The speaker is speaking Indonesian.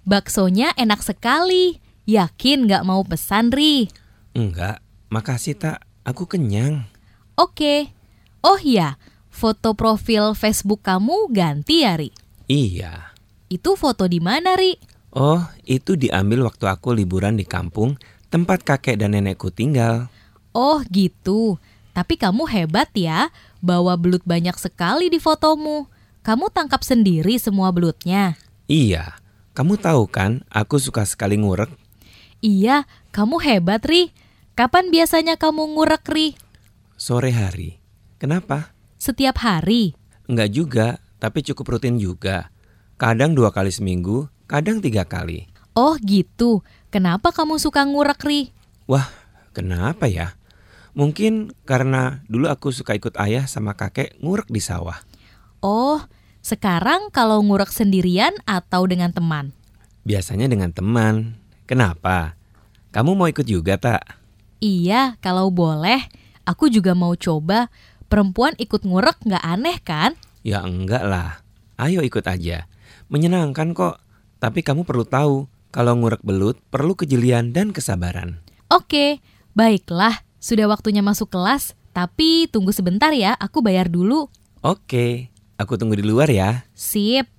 baksonya enak sekali. Yakin gak mau pesan, Ri? Enggak, makasih Tak, aku kenyang. Oke. Oh iya, foto profil Facebook kamu ganti ya, Ri? Iya. Itu foto di mana, Ri? Oh, itu diambil waktu aku liburan di kampung, tempat kakek dan nenekku tinggal. Oh gitu, tapi kamu hebat ya, bawa belut banyak sekali di fotomu. Kamu tangkap sendiri semua belutnya? Iya, kamu tahu kan aku suka sekali ngurek. Iya, kamu hebat, Ri. Kapan biasanya kamu ngurek, Ri? Sore hari. Kenapa? Setiap hari? Enggak juga, tapi cukup rutin juga. Kadang 2 kali seminggu, kadang 3 kali. Oh gitu, kenapa kamu suka ngurek, Ri? Wah, kenapa ya? Mungkin karena dulu aku suka ikut ayah sama kakek ngurek di sawah. Oh, sekarang kalau ngurek sendirian atau dengan teman? Biasanya dengan teman. Kenapa? Kamu mau ikut juga Tak? Iya, kalau boleh. Aku juga mau coba. Perempuan ikut ngurek nggak aneh kan? Ya enggak lah. Ayo ikut aja. Menyenangkan kok. Tapi kamu perlu tahu, kalau ngurek belut perlu kejelian dan kesabaran. Oke, baiklah. Sudah waktunya masuk kelas. Tapi tunggu sebentar ya, aku bayar dulu. Oke, aku tunggu di luar ya. Sip.